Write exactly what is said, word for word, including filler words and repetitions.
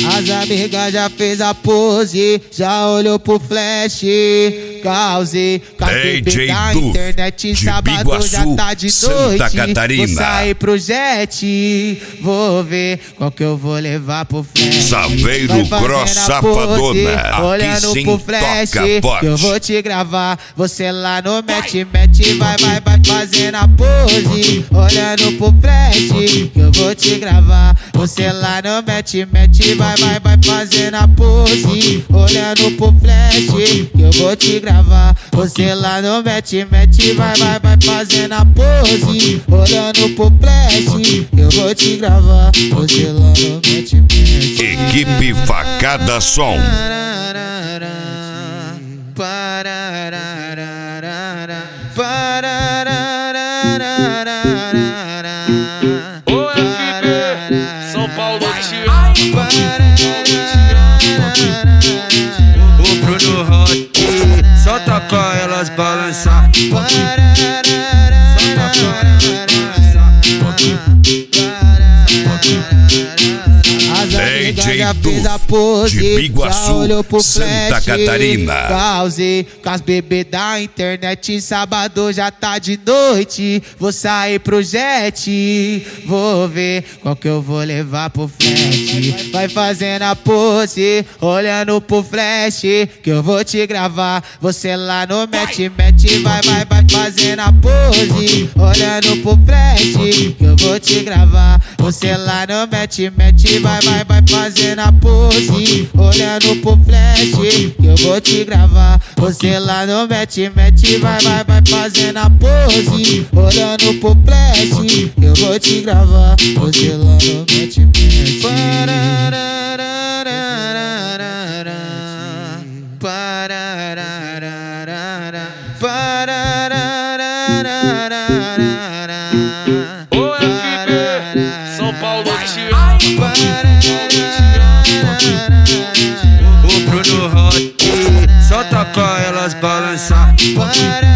As amigas já fez a pose, já olhou pro flash. Causei, D J da Duf, internet, de sábado Biguaçu, já tá de Santa noite. Catarina. Vou sair pro jet, vou ver qual que eu vou levar pro flash. Saveiro Cross Safadona, olhando aqui pro sim flash, toca forte. que eu vou te gravar. Você lá no match, match, vai, vai, vai fazendo a pose. Olhando pro flash, que eu vou te gravar. Você lá no match, match, vai, vai, vai fazendo a pose. Olhando pro flash, que eu vou te gravar. Você lá no match, match, vai, vai, vai fazendo a pose. Olhando pro flash, que eu vou te gravar. Você lá no match, match. Equipe Facada Som. O F B, São Paulo te ama. O Bruno Hot, solta pra elas balançar. Solta pra elas balançar. As D J amigas já Duf, fez a pose, de Biguaçu, já olhou pro Santa flash. Catarina. Causei com as bebês da internet, sábado já tá de noite. Vou sair pro jet, vou ver qual que eu vou levar pro flash. Vai fazendo a pose, olhando pro flash, que eu vou te gravar. Você lá no match, match, vai, vai, vai fazendo a pose. Olhando pro flash, que eu vou te gravar. Você lá no match, match, vai, vai, vai fazendo a pose. Olhando pro flash, que eu vou te gravar. Você lá no match, match, vai, vai, vai fazendo a pose. Olhando pro flash, que eu vou te gravar. Você lá no match, match. O F B, São Paulo te ama. O Bruno Hot, solta pra elas balançar.